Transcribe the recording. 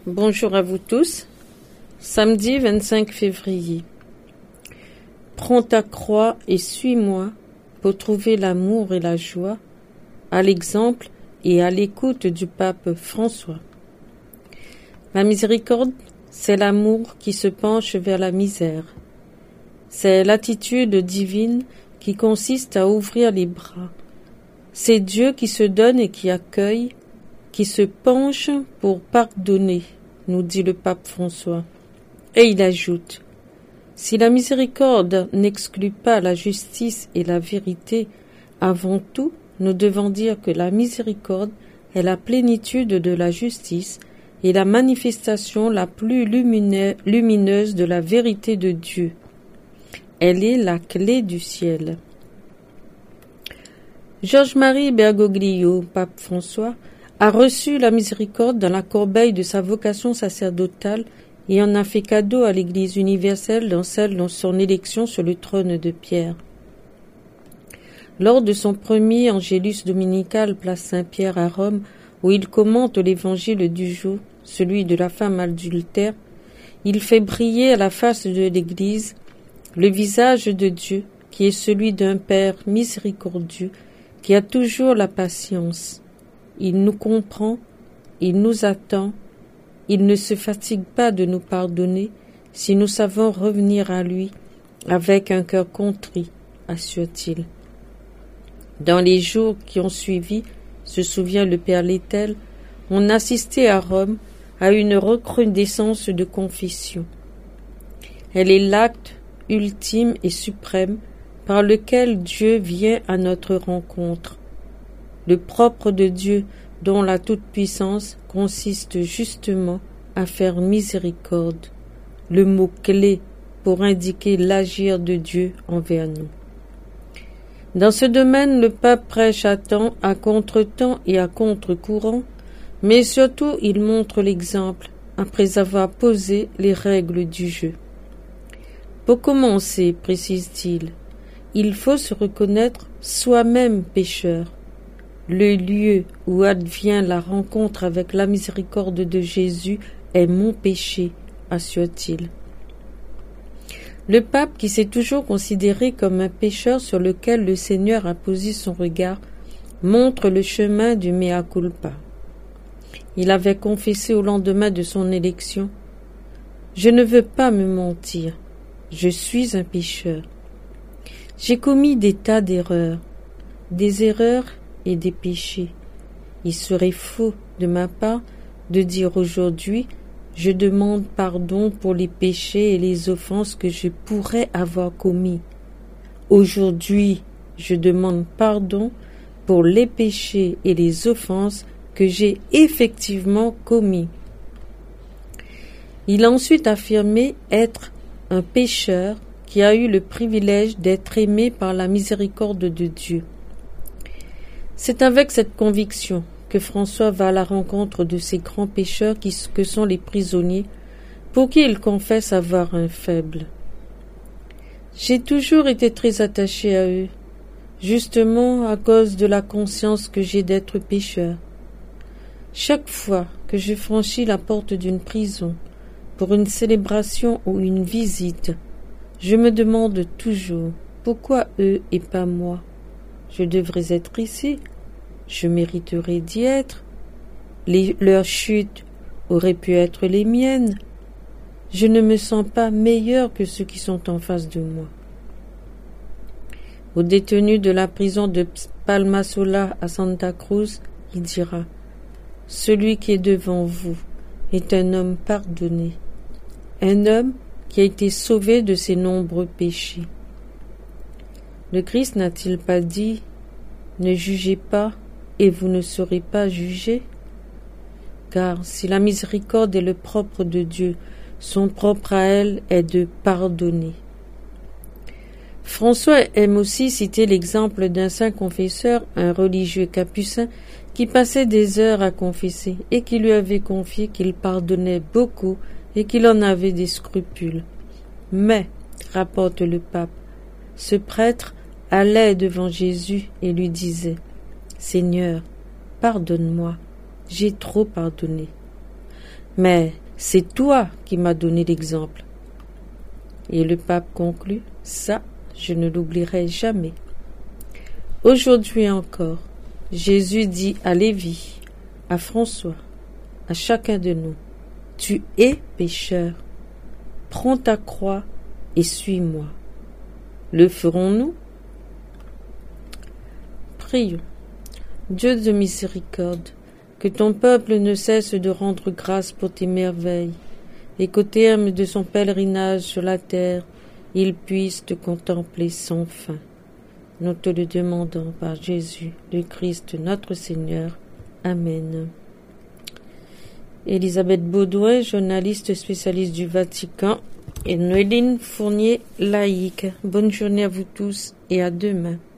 Bonjour à vous tous. Samedi 25 février. Prends ta croix et suis-moi pour trouver l'amour et la joie, à l'exemple et à l'écoute du pape François. La miséricorde, c'est l'amour qui se penche vers la misère. C'est l'attitude divine qui consiste à ouvrir les bras. C'est Dieu qui se donne et qui accueille, qui se penche pour pardonner, nous dit le pape François. Et il ajoute, si la miséricorde n'exclut pas la justice et la vérité, avant tout, nous devons dire que la miséricorde est la plénitude de la justice et la manifestation la plus lumineuse de la vérité de Dieu. Elle est la clé du ciel. Georges-Marie Bergoglio, pape François, a reçu la miséricorde dans la corbeille de sa vocation sacerdotale et en a fait cadeau à l'Église universelle dans celle de son élection sur le trône de Pierre. Lors de son premier Angélus dominical place Saint-Pierre à Rome, où il commente l'évangile du jour, celui de la femme adultère, il fait briller à la face de l'Église le visage de Dieu, qui est celui d'un Père miséricordieux, qui a toujours la patience. Il nous comprend, il nous attend, il ne se fatigue pas de nous pardonner si nous savons revenir à lui avec un cœur contrit, assure-t-il. Dans les jours qui ont suivi, se souvient le Père Lettel, on assistait à Rome à une recrudescence de confession. Elle est l'acte ultime et suprême par lequel Dieu vient à notre rencontre. Le propre de Dieu, dont la toute-puissance consiste justement à faire miséricorde, le mot clé pour indiquer l'agir de Dieu envers nous. Dans ce domaine, le pape prêche à temps, à contre-temps et à contre-courant, mais surtout il montre l'exemple après avoir posé les règles du jeu. Pour commencer, précise-t-il, il faut se reconnaître soi-même pécheur. Le lieu où advient la rencontre avec la miséricorde de Jésus est mon péché, assure-t-il. Le pape, qui s'est toujours considéré comme un pécheur sur lequel le Seigneur a posé son regard, montre le chemin du mea culpa. Il avait confessé au lendemain de son élection « Je ne veux pas me mentir, je suis un pécheur. J'ai commis des tas d'erreurs, des erreurs et des péchés. Il serait faux de ma part de dire aujourd'hui « Je demande pardon pour les péchés et les offenses que je pourrais avoir commis. Aujourd'hui, je demande pardon pour les péchés et les offenses que j'ai effectivement commis. » Il a ensuite affirmé être un pécheur qui a eu le privilège d'être aimé par la miséricorde de Dieu. C'est avec cette conviction que François va à la rencontre de ces grands pécheurs que sont les prisonniers, pour qui il confesse avoir un faible. J'ai toujours été très attaché à eux, justement à cause de la conscience que j'ai d'être pécheur. Chaque fois que je franchis la porte d'une prison, pour une célébration ou une visite, je me demande toujours pourquoi eux et pas moi. Je devrais être ici, je mériterais d'y être. Leurs chutes auraient pu être les miennes. Je ne me sens pas meilleur que ceux qui sont en face de moi. Au détenu de la prison de Palmasola à Santa Cruz, il dira « Celui qui est devant vous est un homme pardonné, un homme qui a été sauvé de ses nombreux péchés. » Le Christ n'a-t-il pas dit « Ne jugez pas et vous ne serez pas jugés » Car si la miséricorde et le propre de Dieu, son propre à elle est de pardonner. François aime aussi citer l'exemple d'un saint confesseur, un religieux capucin, qui passait des heures à confesser et qui lui avait confié qu'il pardonnait beaucoup et qu'il en avait des scrupules. Mais, rapporte le pape, ce prêtre allait devant Jésus et lui disait « Seigneur, pardonne-moi, j'ai trop pardonné. » Mais c'est toi qui m'as donné l'exemple. Et le pape conclut, ça, je ne l'oublierai jamais. Aujourd'hui encore, Jésus dit à Lévi, à François, à chacun de nous, tu es pécheur, prends ta croix et suis-moi. Le ferons-nous? Prions. Dieu de miséricorde, que ton peuple ne cesse de rendre grâce pour tes merveilles, et qu'au terme de son pèlerinage sur la terre, il puisse te contempler sans fin. Nous te le demandons par Jésus, le Christ, notre Seigneur. Amen. Elisabeth Baudouin, journaliste spécialiste du Vatican, et Noéline Fournier, laïque. Bonne journée à vous tous et à demain.